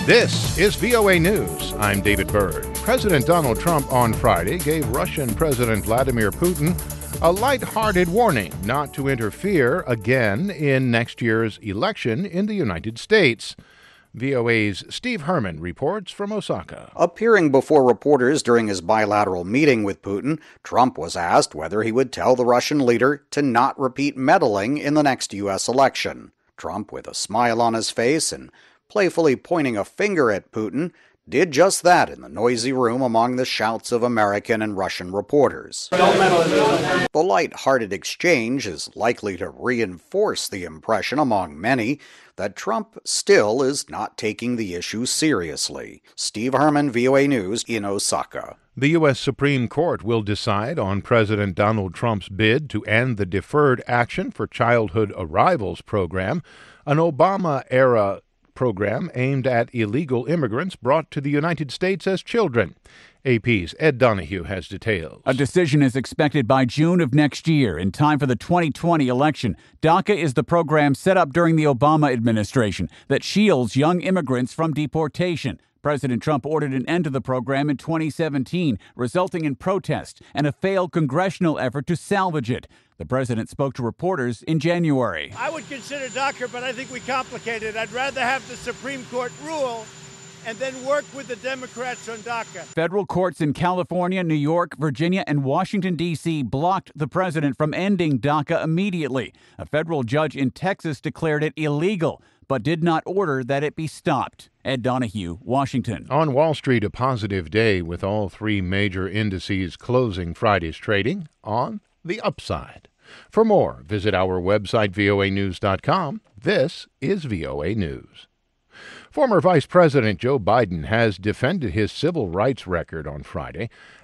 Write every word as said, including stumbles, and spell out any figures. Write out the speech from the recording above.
This is V O A News. I'm David Byrd. President Donald Trump on Friday gave Russian President Vladimir Putin a lighthearted warning not to interfere again in next year's election in the United States. V O A's Steve Herman reports from Osaka. Appearing before reporters during his bilateral meeting with Putin, Trump was asked whether he would tell the Russian leader to not repeat meddling in the next U S election. Trump, with a smile on his face and playfully pointing a finger at Putin, did just that in the noisy room among the shouts of American and Russian reporters. The light-hearted exchange is likely to reinforce the impression among many that Trump still is not taking the issue seriously. Steve Herman, V O A News, in Osaka. The U S Supreme Court will decide on President Donald Trump's bid to end the Deferred Action for Childhood Arrivals program, an Obama-era program aimed at illegal immigrants brought to the United States as children. A P's Ed Donahue has details. A decision is expected by June of next year, in time for the twenty twenty election. DACA is the program set up during the Obama administration that shields young immigrants from deportation. President Trump ordered an end to the program in twenty seventeen, resulting in protest and a failed congressional effort to salvage it. The president spoke to reporters in January. I would consider DACA, but I think we complicate it. I'd rather have the Supreme Court rule and then work with the Democrats on DACA. Federal courts in California, New York, Virginia, and Washington, D C blocked the president from ending DACA immediately. A federal judge in Texas declared it illegal, but did not order that it be stopped. Ed Donahue, Washington. On Wall Street, a positive day with all three major indices closing Friday's trading on the upside. For more, visit our website, V O A news dot com. This is V O A News. Former Vice President Joe Biden has defended his civil rights record on Friday